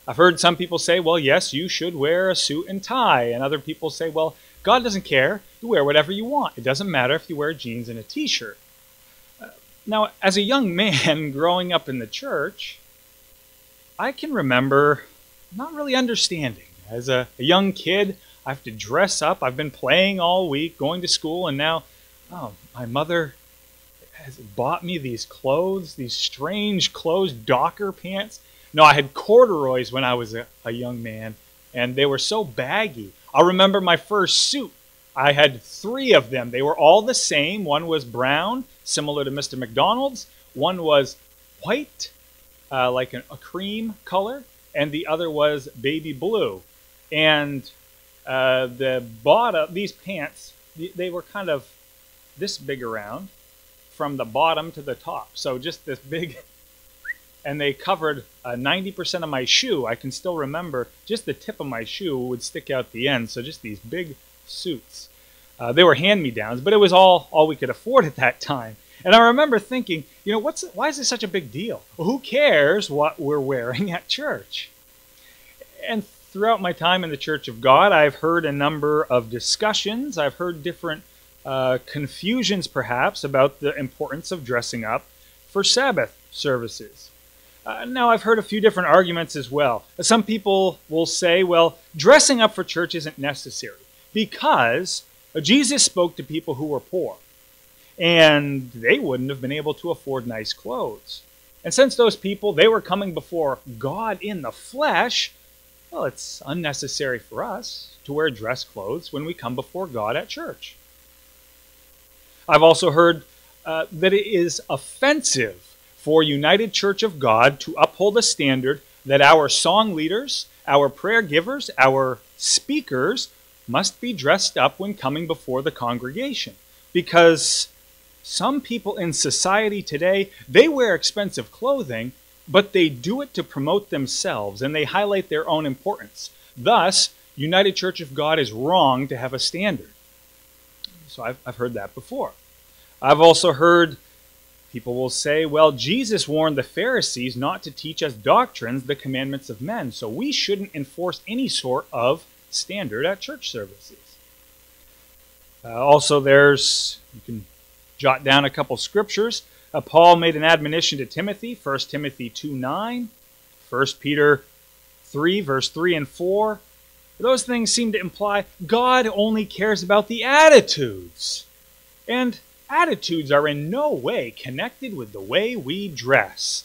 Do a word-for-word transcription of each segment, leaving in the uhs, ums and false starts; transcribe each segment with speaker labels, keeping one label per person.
Speaker 1: I've heard some people say, well, yes, you should wear a suit and tie. And other people say, well, God doesn't care. You wear whatever you want. It doesn't matter if you wear jeans and a t-shirt. Uh, now, as a young man growing up in the church, I can remember not really understanding. As a, a young kid, I have to dress up. I've been playing all week, going to school, and now, oh, my mother has bought me these clothes, these strange clothes, Docker pants. No, I had corduroys when I was a, a young man, and they were so baggy. I remember my first suit. I had three of them. They were all the same. One was brown, similar to Mister McDonald's. One was white, uh, like an, a cream color, and the other was baby blue. And uh, the bottom, these pants, they were kind of this big around from the bottom to the top. So just this big, and they covered uh, ninety percent of my shoe. I can still remember just the tip of my shoe would stick out the end. So just these big suits. Uh, they were hand-me-downs, but it was all, all we could afford at that time. And I remember thinking, you know, what's why is this such a big deal? Well, who cares what we're wearing at church? And throughout my time in the Church of God, I've heard a number of discussions. I've heard different uh, confusions, perhaps, about the importance of dressing up for Sabbath services. Uh, now, I've heard a few different arguments as well. Some people will say, well, dressing up for church isn't necessary because Jesus spoke to people who were poor, and they wouldn't have been able to afford nice clothes. And since those people, they were coming before God in the flesh, well, it's unnecessary for us to wear dress clothes when we come before God at church. I've also heard uh, that it is offensive for United Church of God to uphold a standard that our song leaders, our prayer givers, our speakers must be dressed up when coming before the congregation. Because some people in society today, they wear expensive clothing, but they do it to promote themselves, and they highlight their own importance. Thus, United Church of God is wrong to have a standard. So I've, I've heard that before. I've also heard people will say, well, Jesus warned the Pharisees not to teach us doctrines, the commandments of men, so we shouldn't enforce any sort of standard at church services. Uh, also, there's, you can jot down a couple scriptures. Uh, Paul made an admonition to Timothy, First Timothy two nine, First Peter three, verse three and four. Those things seem to imply God only cares about the attitudes. And attitudes are in no way connected with the way we dress.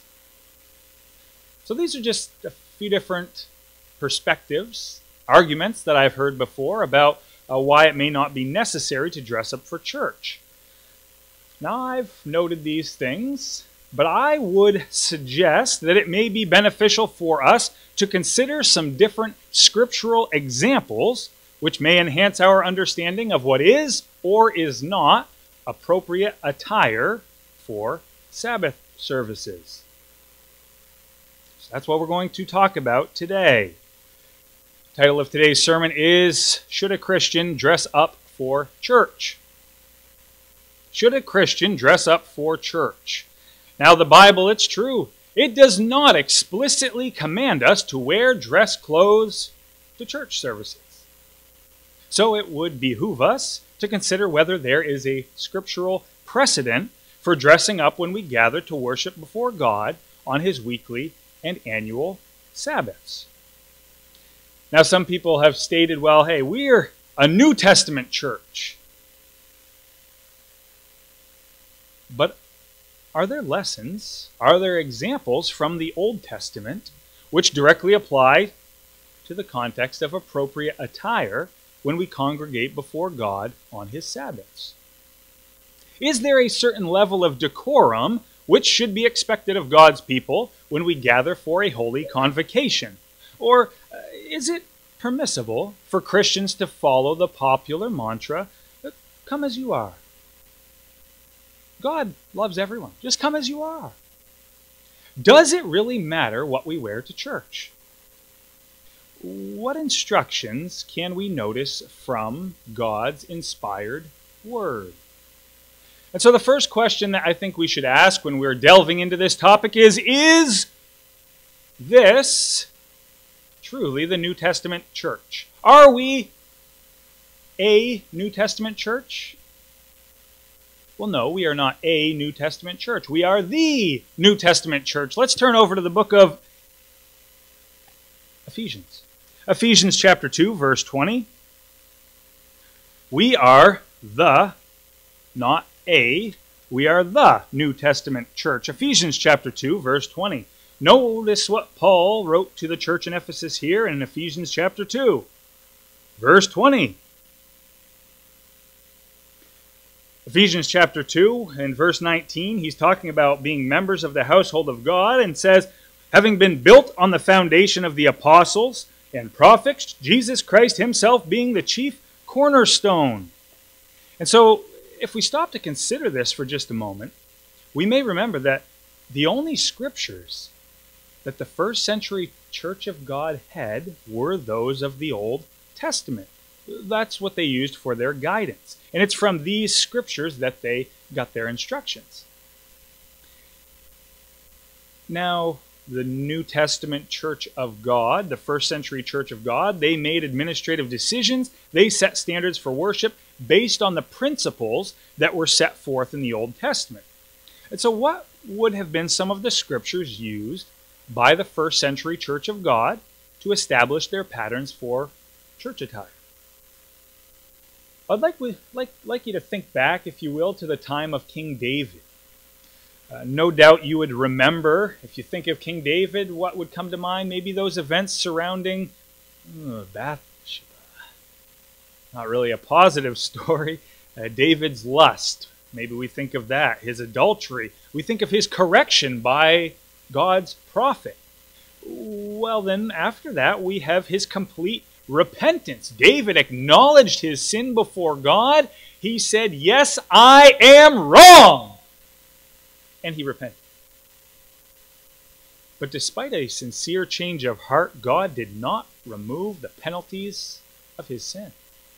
Speaker 1: So these are just a few different perspectives, arguments that I've heard before about uh, why it may not be necessary to dress up for church. Now, I've noted these things, but I would suggest that it may be beneficial for us to consider some different scriptural examples which may enhance our understanding of what is or is not appropriate attire for Sabbath services. So that's what we're going to talk about today. The title of today's sermon is, Should a Christian Dress Up for Church? Should a Christian dress up for church? Now, the Bible, it's true, it does not explicitly command us to wear dress clothes to church services. So it would behoove us to consider whether there is a scriptural precedent for dressing up when we gather to worship before God on His weekly and annual Sabbaths. Now, some people have stated, well, hey, we're a New Testament church. But are there lessons, are there examples from the Old Testament which directly apply to the context of appropriate attire when we congregate before God on His Sabbaths? Is there a certain level of decorum which should be expected of God's people when we gather for a holy convocation? Or uh, is it permissible for Christians to follow the popular mantra, come as you are? God loves everyone. Just come as you are. Does it really matter what we wear to church? What instructions can we notice from God's inspired Word? And so the first question that I think we should ask when we're delving into this topic is, is this truly the New Testament church. Are we a New Testament church? Well, no, we are not a New Testament church. We are the New Testament church. Let's turn over to the book of Ephesians. Ephesians chapter two, verse twenty. We are the, not a, we are the New Testament church. Ephesians chapter two, verse twenty. Notice what Paul wrote to the church in Ephesus here in Ephesians chapter two, verse twenty. Ephesians chapter two and verse nineteen, he's talking about being members of the household of God and says, having been built on the foundation of the apostles and prophets, Jesus Christ himself being the chief cornerstone. And so, if we stop to consider this for just a moment, we may remember that the only scriptures that the first century church of God had were those of the Old Testament. That's what they used for their guidance. And it's from these scriptures that they got their instructions. Now, the New Testament Church of God, the first century Church of God, they made administrative decisions. They set standards for worship based on the principles that were set forth in the Old Testament. And so what would have been some of the scriptures used by the first century Church of God to establish their patterns for church attire? I'd like, like, like you to think back, if you will, to the time of King David. Uh, no doubt you would remember, if you think of King David, what would come to mind? Maybe those events surrounding uh, Bathsheba. Not really a positive story. Uh, David's lust. Maybe we think of that. His adultery. We think of his correction by God's prophet. Well, then, after that, we have his complete repentance. David acknowledged his sin before God. He said, yes, I am wrong. And he repented. But despite a sincere change of heart, God did not remove the penalties of his sin.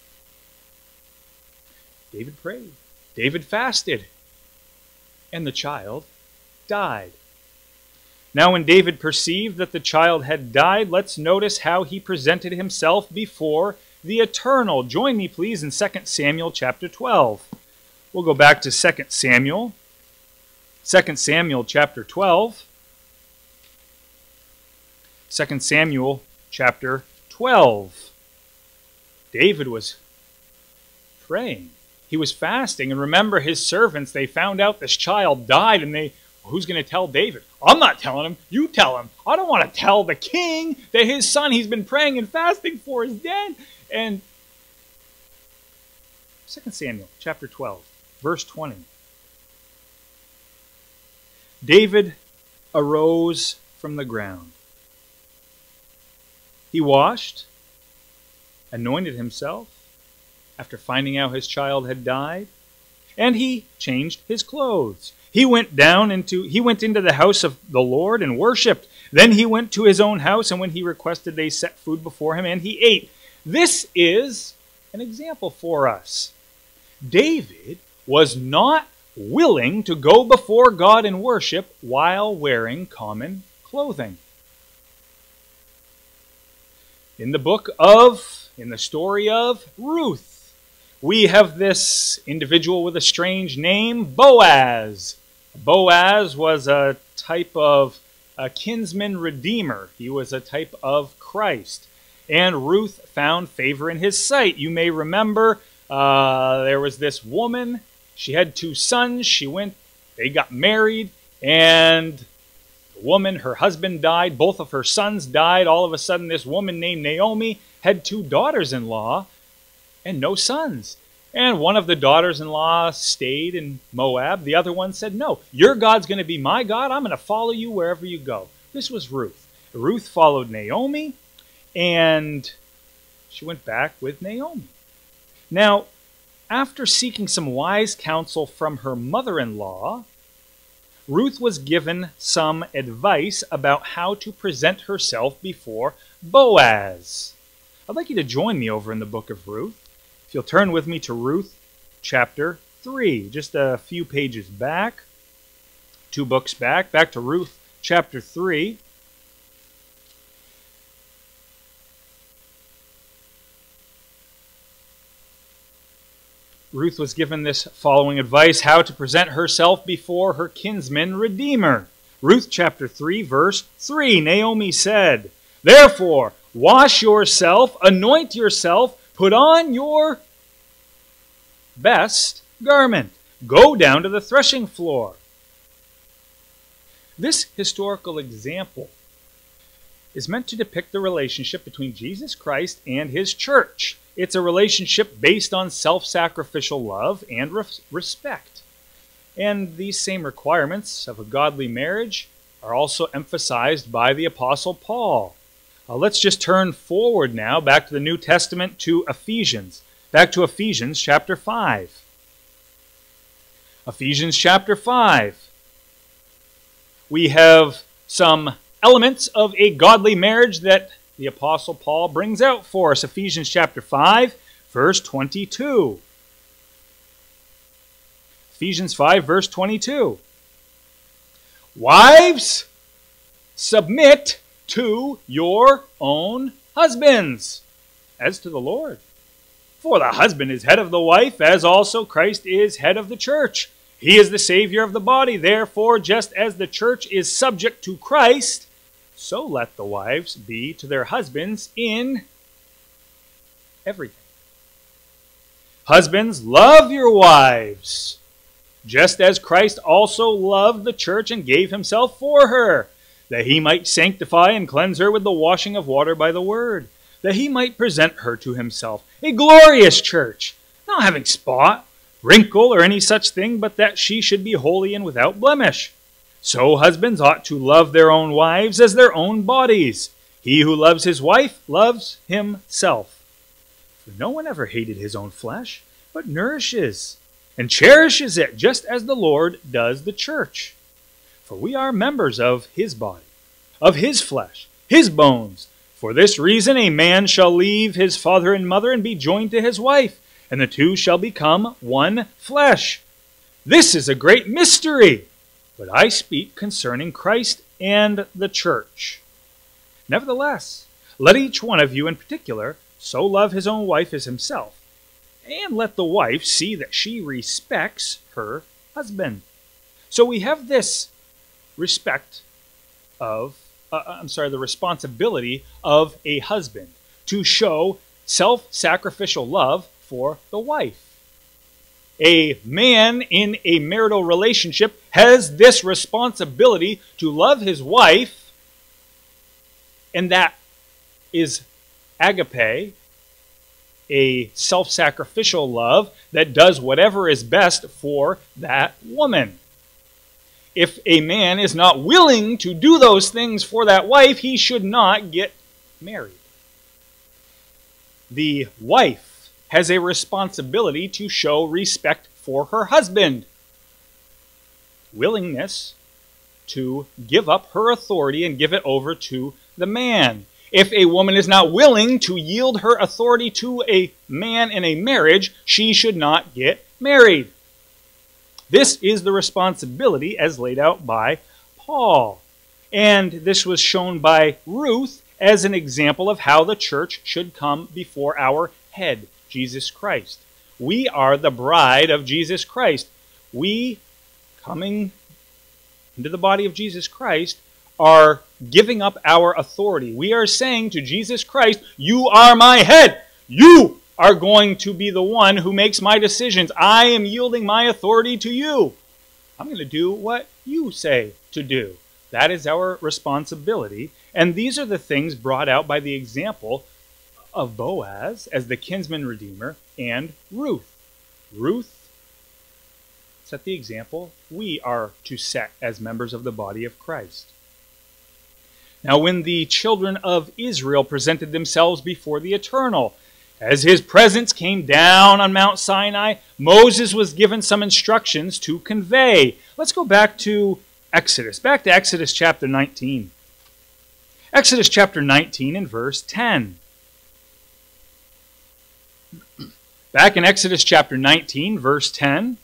Speaker 1: David prayed. David fasted. And the child died. Now when David perceived that the child had died, let's notice how he presented himself before the Eternal. Join me, please, in Second Samuel chapter twelve. We'll go back to Second Samuel. Second Samuel chapter twelve. Second Samuel chapter twelve. David was praying. He was fasting. And remember, his servants, they found out this child died, and they, who's going to tell David? I'm not telling him. You tell him. I don't want to tell the king that his son he's been praying and fasting for is dead. And Second Samuel chapter twelve, verse twenty. David arose from the ground. He washed, anointed himself after finding out his child had died, and he changed his clothes. He went down into he went into the house of the Lord and worshipped. Then he went to his own house, and when he requested, they set food before him, and he ate. This is an example for us. David was not willing to go before God and worship while wearing common clothing. In the book of, in the story of Ruth, we have this individual with a strange name, Boaz. Boaz was a type of a kinsman redeemer. He was a type of Christ. And Ruth found favor in his sight. You may remember uh, there was this woman. She had two sons. She went, they got married, and the woman, her husband died. Both of her sons died. All of a sudden, this woman named Naomi had two daughters-in-law and no sons. And one of the daughters-in-law stayed in Moab. The other one said, no, your God's going to be my God. I'm going to follow you wherever you go. This was Ruth. Ruth followed Naomi, and she went back with Naomi. Now, after seeking some wise counsel from her mother-in-law, Ruth was given some advice about how to present herself before Boaz. I'd like you to join me over in the book of Ruth. If you'll turn with me to Ruth chapter three, just a few pages back, two books back, back to Ruth chapter three. Ruth was given this following advice, how to present herself before her kinsman redeemer. Ruth chapter three, verse three, Naomi said, "Therefore, wash yourself, anoint yourself, put on your best garment. Go down to the threshing floor." This historical example is meant to depict the relationship between Jesus Christ and his church. It's a relationship based on self-sacrificial love and res- respect. And these same requirements of a godly marriage are also emphasized by the Apostle Paul. Uh, let's just turn forward now, back to the New Testament, to Ephesians. Back to Ephesians chapter five. Ephesians chapter five. We have some elements of a godly marriage that the Apostle Paul brings out for us. Ephesians chapter five, verse twenty-two. Ephesians five, verse twenty-two. "Wives, submit to your own husbands, as to the Lord. For the husband is head of the wife, as also Christ is head of the church. He is the Savior of the body. Therefore, just as the church is subject to Christ, so let the wives be to their husbands in everything. Husbands, love your wives, just as Christ also loved the church and gave himself for her, that he might sanctify and cleanse her with the washing of water by the word, that he might present her to himself, a glorious church, not having spot, wrinkle, or any such thing, but that she should be holy and without blemish. So husbands ought to love their own wives as their own bodies. He who loves his wife loves himself. For no one ever hated his own flesh, but nourishes and cherishes it, just as the Lord does the church. For we are members of his body, of his flesh, his bones. For this reason a man shall leave his father and mother and be joined to his wife, and the two shall become one flesh. This is a great mystery, but I speak concerning Christ and the church. Nevertheless, let each one of you in particular so love his own wife as himself, and let the wife see that she respects her husband. So we have this respect of, uh, I'm sorry, the responsibility of a husband to show self-sacrificial love for the wife. A man in a marital relationship has this responsibility to love his wife, and that is agape, a self-sacrificial love that does whatever is best for that woman. If a man is not willing to do those things for that wife, he should not get married. The wife has a responsibility to show respect for her husband. Willingness to give up her authority and give it over to the man. If a woman is not willing to yield her authority to a man in a marriage, she should not get married. This is the responsibility as laid out by Paul. And this was shown by Ruth as an example of how the church should come before our head, Jesus Christ. We are the bride of Jesus Christ. We, coming into the body of Jesus Christ, are giving up our authority. We are saying to Jesus Christ, you are my head. You are going to be the one who makes my decisions. I am yielding my authority to you. I'm going to do what you say to do. That is our responsibility. And these are the things brought out by the example of Boaz as the kinsman redeemer and Ruth. Ruth set the example we are to set as members of the body of Christ. Now, when the children of Israel presented themselves before the Eternal, as his presence came down on Mount Sinai, Moses was given some instructions to convey. Let's go back to Exodus, back to Exodus chapter nineteen. Exodus chapter nineteen and verse ten. Back in Exodus chapter nineteen, verse ten,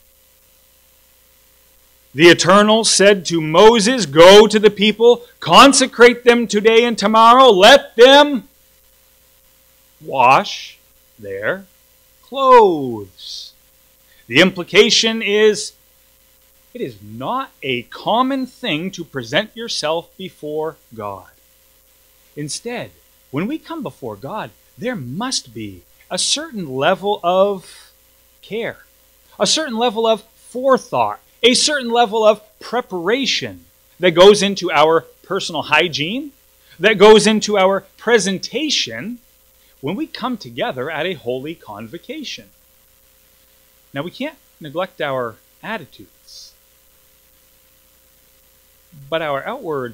Speaker 1: the Eternal said to Moses, go to the people, consecrate them today and tomorrow, let them wash their clothes. The implication is, it is not a common thing to present yourself before God. Instead, when we come before God, there must be a certain level of care, a certain level of forethought, a certain level of preparation that goes into our personal hygiene, that goes into our presentation when we come together at a holy convocation. Now, we can't neglect our attitudes, but our outward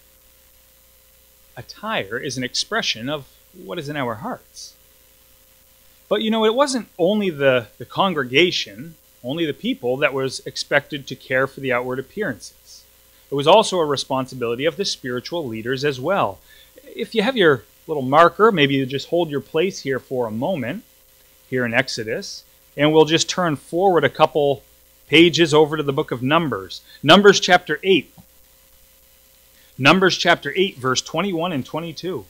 Speaker 1: attire is an expression of what is in our hearts. But you know, it wasn't only the, the congregation, only the people that was expected to care for the outward appearances. It was also a responsibility of the spiritual leaders as well. If you have your little marker, maybe you just hold your place here for a moment, here in Exodus, and we'll just turn forward a couple pages over to the book of Numbers. Numbers chapter eight. Numbers chapter eight, verse twenty-one and twenty-two.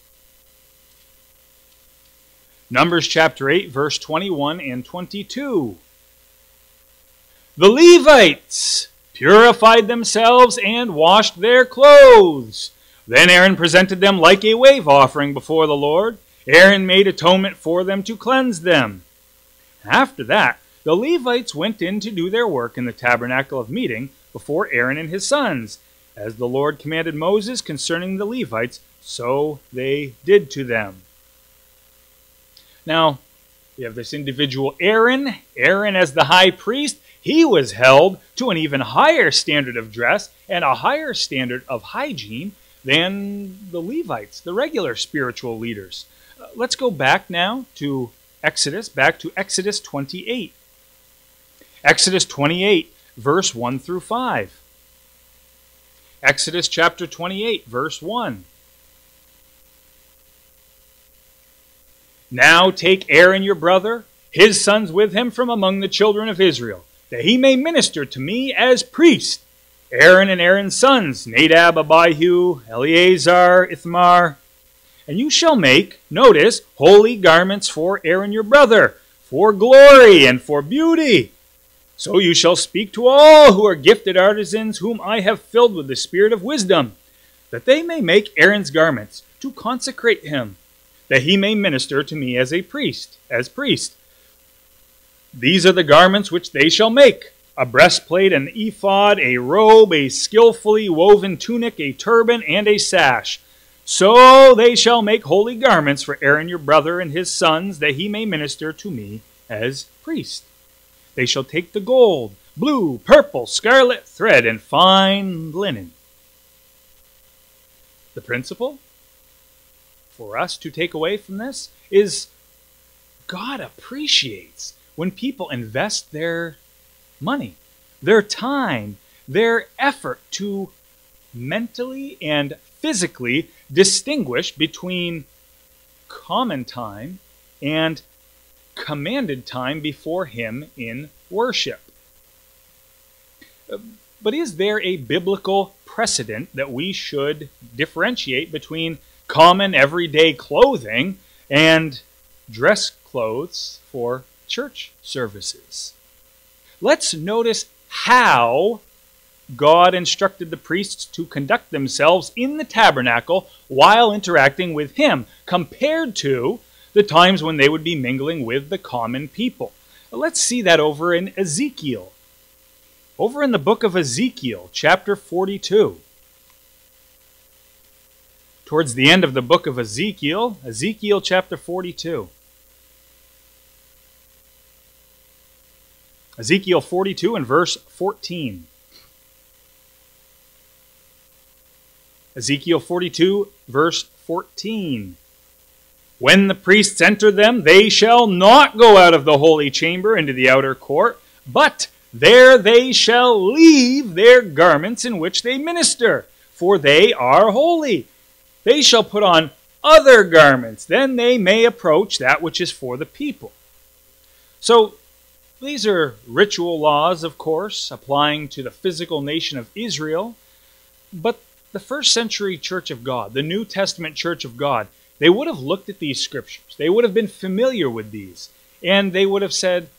Speaker 1: Numbers chapter eight, verse twenty-one and twenty-two. The Levites purified themselves and washed their clothes. Then Aaron presented them like a wave offering before the Lord. Aaron made atonement for them to cleanse them. After that, the Levites went in to do their work in the tabernacle of meeting before Aaron and his sons. As the Lord commanded Moses concerning the Levites, so they did to them. Now, we have this individual Aaron. Aaron as the high priest, he was held to an even higher standard of dress and a higher standard of hygiene than the Levites, the regular spiritual leaders. Uh, let's go back now to Exodus, back to Exodus twenty-eight. Exodus twenty-eight, verse one through five. Exodus chapter twenty-eight, verse one. Now take Aaron your brother, his sons with him from among the children of Israel, that he may minister to me as priest. Aaron and Aaron's sons, Nadab, Abihu, Eleazar, Ithamar. And you shall make, notice, holy garments for Aaron your brother, for glory and for beauty. So you shall speak to all who are gifted artisans, whom I have filled with the spirit of wisdom, that they may make Aaron's garments, to consecrate him, that he may minister to me as a priest, as priest. These are the garments which they shall make: a breastplate, an ephod, a robe, a skillfully woven tunic, a turban, and a sash. So they shall make holy garments for Aaron your brother and his sons, that he may minister to me as priest. They shall take the gold, blue, purple, scarlet thread, and fine linen. The principle for us to take away from this is God appreciates when people invest their money, their time, their effort to mentally and physically distinguish between common time and commanded time before Him in worship. But is there a biblical precedent that we should differentiate between common everyday clothing and dress clothes for church services? Let's notice how God instructed the priests to conduct themselves in the tabernacle while interacting with Him, compared to the times when they would be mingling with the common people. Let's see that over in Ezekiel. Over in the book of Ezekiel, chapter forty-two. Towards the end of the book of Ezekiel, Ezekiel chapter forty-two. Ezekiel forty-two and verse fourteen. Ezekiel forty-two, verse fourteen. When the priests enter them, they shall not go out of the holy chamber into the outer court, but there they shall leave their garments in which they minister, for they are holy. They shall put on other garments, then they may approach that which is for the people. So, these are ritual laws, of course, applying to the physical nation of Israel, but the first century Church of God, the New Testament Church of God, they would have looked at these scriptures. They would have been familiar with these. And they would have said,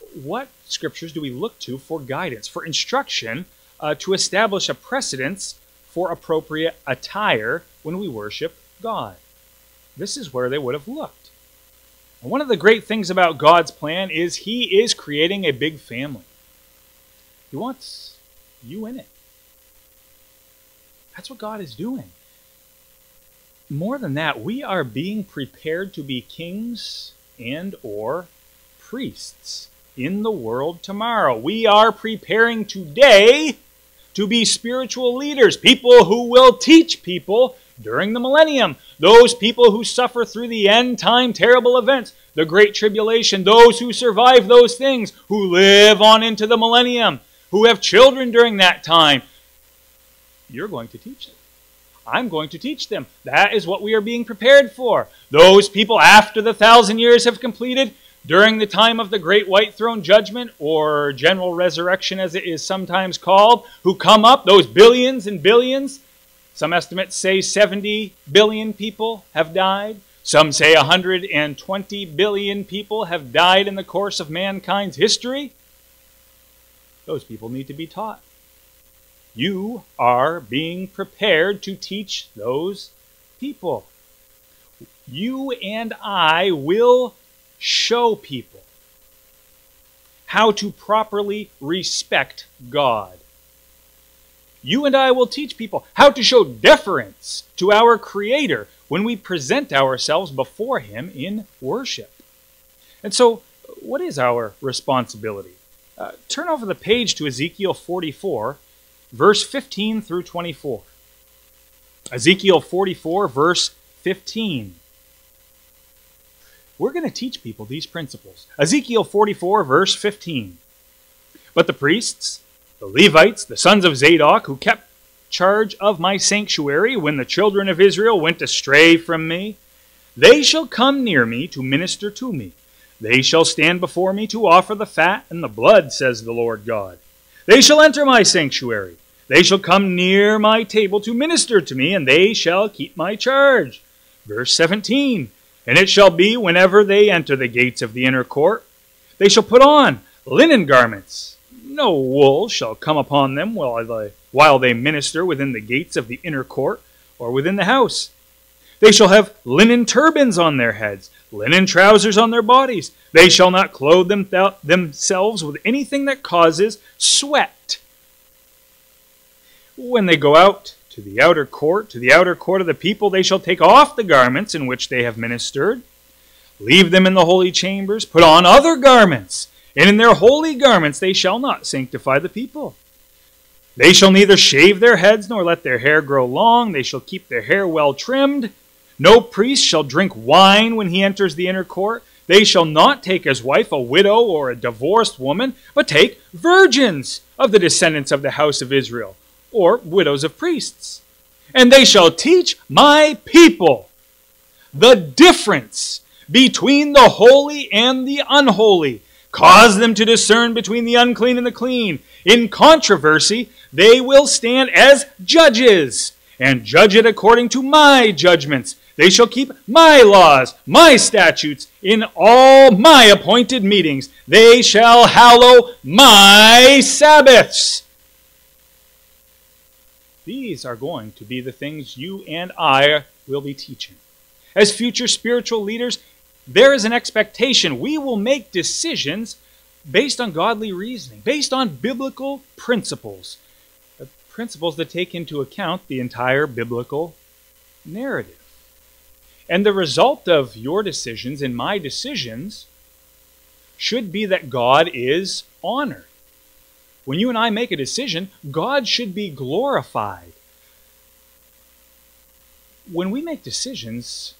Speaker 1: what scriptures do we look to for guidance, for instruction, uh, to establish a precedence for appropriate attire when we worship God? This is where they would have looked. And one of the great things about God's plan is He is creating a big family. He wants you in it. That's what God is doing. More than that, we are being prepared to be kings and or priests in the world tomorrow. We are preparing today to be spiritual leaders, people who will teach people during the millennium, those people who suffer through the end time terrible events, the Great Tribulation, those who survive those things, who live on into the millennium, who have children during that time. You're going to teach them. I'm going to teach them. That is what we are being prepared for. Those people, after the thousand years have completed, during the time of the Great White Throne Judgment, or General Resurrection as it is sometimes called, who come up, those billions and billions. Some estimates say seventy billion people have died. Some say one hundred twenty billion people have died in the course of mankind's history. Those people need to be taught. You are being prepared to teach those people. You and I will show people how to properly respect God. You and I will teach people how to show deference to our Creator when we present ourselves before Him in worship. And so, what is our responsibility? Uh, turn over the page to Ezekiel forty-four, verse fifteen through twenty-four. Ezekiel forty-four, verse fifteen. We're going to teach people these principles. Ezekiel forty-four, verse fifteen. But the priests, the Levites, the sons of Zadok, who kept charge of my sanctuary when the children of Israel went astray from me, they shall come near me to minister to me. They shall stand before me to offer the fat and the blood, says the Lord God. They shall enter my sanctuary. They shall come near my table to minister to me, and they shall keep my charge. Verse seventeen. And it shall be, whenever they enter the gates of the inner court, they shall put on linen garments. No wool shall come upon them while they, while they minister within the gates of the inner court or within the house. They shall have linen turbans on their heads, linen trousers on their bodies. They shall not clothe them th- themselves with anything that causes sweat. When they go out to the outer court, to the outer court of the people, they shall take off the garments in which they have ministered, leave them in the holy chambers, put on other garments, and in their holy garments they shall not sanctify the people. They shall neither shave their heads nor let their hair grow long. They shall keep their hair well trimmed. No priest shall drink wine when he enters the inner court. They shall not take as wife a widow or a divorced woman, but take virgins of the descendants of the house of Israel, or widows of priests. And they shall teach my people the difference between the holy and the unholy, cause them to discern between the unclean and the clean. In controversy, they will stand as judges, and judge it according to my judgments. They shall keep my laws, my statutes, in all my appointed meetings. They shall hallow my Sabbaths. These are going to be the things you and I will be teaching. As future spiritual leaders, there is an expectation we will make decisions based on godly reasoning, based on biblical principles, principles that take into account the entire biblical narrative. And the result of your decisions and my decisions should be that God is honored. When you and I make a decision, God should be glorified. When we make decisions,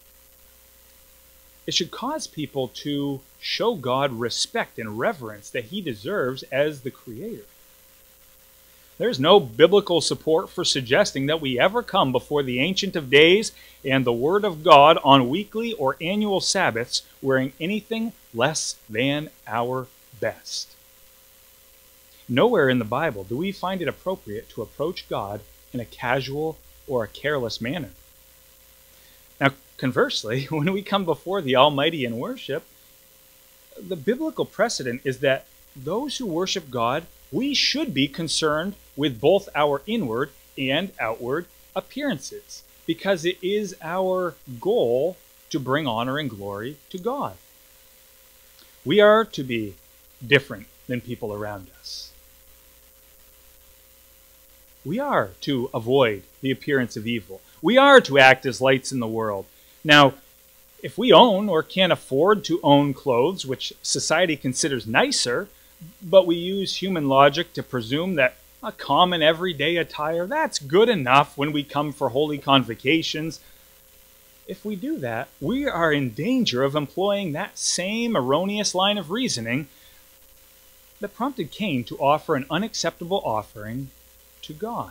Speaker 1: it should cause people to show God respect and reverence that He deserves as the Creator. There's no biblical support for suggesting that we ever come before the Ancient of Days and the Word of God on weekly or annual Sabbaths wearing anything less than our best. Nowhere in the Bible do we find it appropriate to approach God in a casual or a careless manner. Now, conversely, when we come before the Almighty in worship, the biblical precedent is that those who worship God, we should be concerned with both our inward and outward appearances, because it is our goal to bring honor and glory to God. We are to be different than people around us. We are to avoid the appearance of evil. We are to act as lights in the world. Now, if we own or can't afford to own clothes, which society considers nicer, but we use human logic to presume that a common everyday attire, that's good enough when we come for holy convocations. If we do that, we are in danger of employing that same erroneous line of reasoning that prompted Cain to offer an unacceptable offering to God.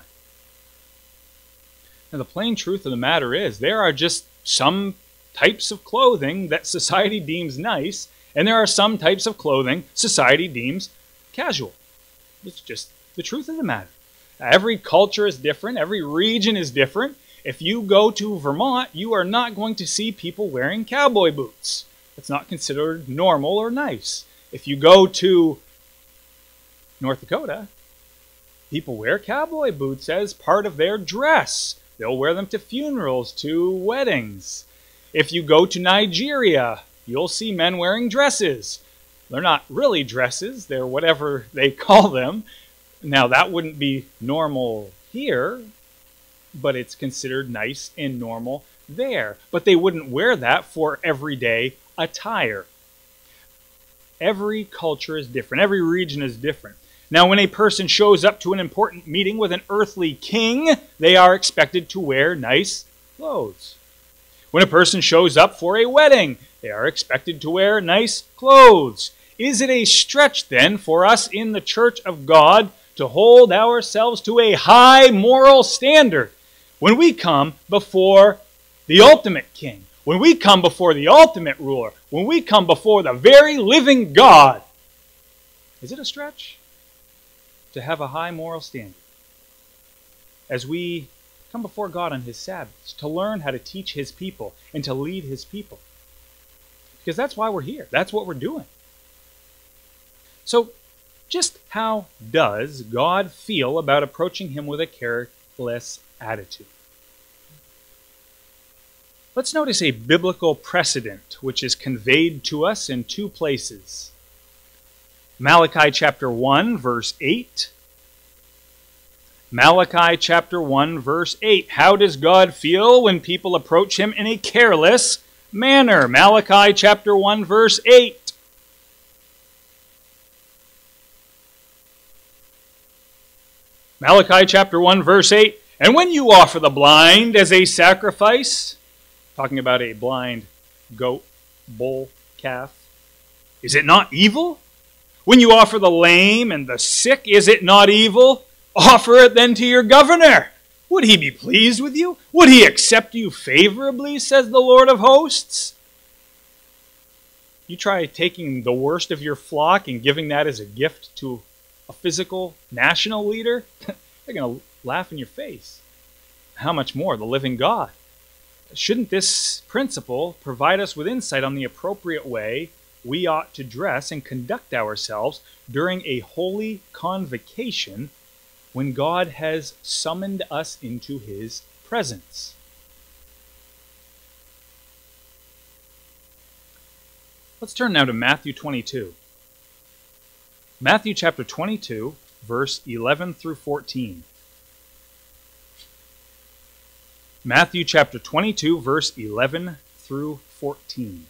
Speaker 1: Now, the plain truth of the matter is, there are just some types of clothing that society deems nice, and there are some types of clothing society deems casual. It's just the truth of the matter. Every culture is different. Every region is different. If you go to Vermont, you are not going to see people wearing cowboy boots. It's not considered normal or nice. If you go to North Dakota, people wear cowboy boots as part of their dress. They'll wear them to funerals, to weddings. If you go to Nigeria, you'll see men wearing dresses. They're not really dresses. They're whatever they call them. Now, that wouldn't be normal here, but it's considered nice and normal there. But they wouldn't wear that for everyday attire. Every culture is different. Every region is different. Now, when a person shows up to an important meeting with an earthly king, they are expected to wear nice clothes. When a person shows up for a wedding, they are expected to wear nice clothes. Is it a stretch, then, for us in the Church of God to hold ourselves to a high moral standard when we come before the ultimate king, when we come before the ultimate ruler, when we come before the very living God? Is it a stretch to have a high moral standard as we come before God on His Sabbaths, to learn how to teach His people and to lead His people? Because that's why we're here. That's what we're doing. So, just how does God feel about approaching Him with a careless attitude? Let's notice a biblical precedent which is conveyed to us in two places. Malachi chapter one, verse eight. Malachi chapter one, verse eight. How does God feel when people approach Him in a careless manner? Malachi chapter one, verse eight. Malachi chapter one, verse eight. And when you offer the blind as a sacrifice, talking about a blind goat, bull, calf, is it not evil? When you offer the lame and the sick, is it not evil? Offer it then to your governor. Would he be pleased with you? Would he accept you favorably, says the Lord of hosts? You try taking the worst of your flock and giving that as a gift to a physical national leader, they're going to laugh in your face. How much more the living God? Shouldn't this principle provide us with insight on the appropriate way we ought to dress and conduct ourselves during a holy convocation when God has summoned us into His presence? Let's turn now to Matthew twenty-two. Matthew chapter twenty-two, verse eleven through fourteen. Matthew chapter twenty-two, verse eleven through fourteen.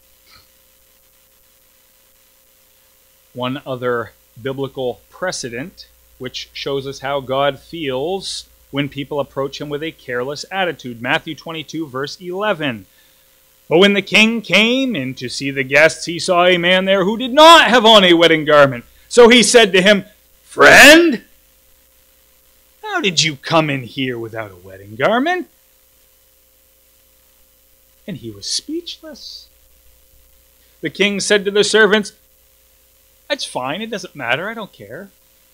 Speaker 1: One other biblical precedent which shows us how God feels when people approach Him with a careless attitude. Matthew twenty-two, verse eleven. But when the king came in to see the guests, he saw a man there who did not have on a wedding garment. So he said to him, Friend, how did you come in here without a wedding garment? And he was speechless. The king said to the servants, That's fine, it doesn't matter, I don't care.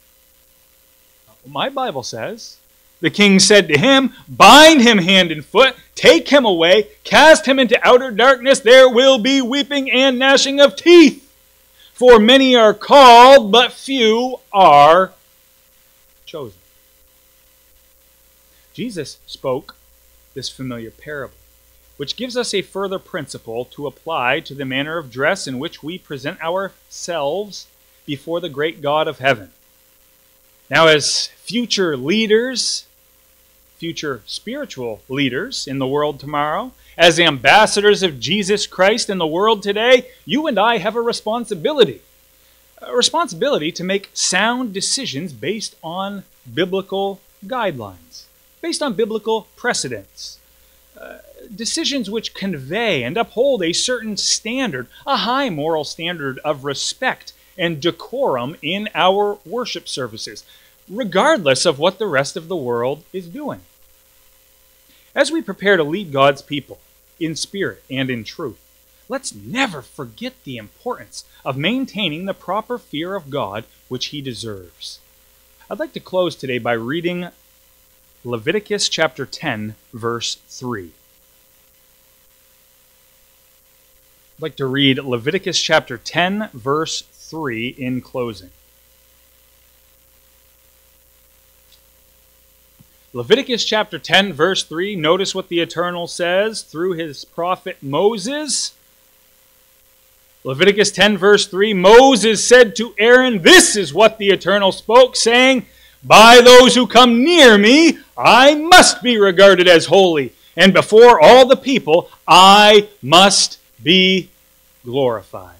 Speaker 1: My Bible says, the king said to him, Bind him hand and foot, take him away, cast him into outer darkness, there will be weeping and gnashing of teeth. For many are called, but few are chosen. Jesus spoke this familiar parable, which gives us a further principle to apply to the manner of dress in which we present ourselves before the great God of heaven. Now, as future leaders, future spiritual leaders in the world tomorrow, as ambassadors of Jesus Christ in the world today, you and I have a responsibility. A responsibility to make sound decisions based on biblical guidelines, based on biblical precedents. Uh, decisions which convey and uphold a certain standard, a high moral standard of respect and decorum in our worship services, regardless of what the rest of the world is doing. As we prepare to lead God's people in spirit and in truth, let's never forget the importance of maintaining the proper fear of God which He deserves. I'd like to close today by reading Leviticus chapter ten, verse three. I'd like to read Leviticus chapter ten, verse three in closing. Leviticus chapter ten, verse three, notice what the Eternal says through his prophet Moses. Leviticus ten, verse three, Moses said to Aaron, "This is what the Eternal spoke, saying, by those who come near me, I must be regarded as holy, and before all the people, I must be glorified."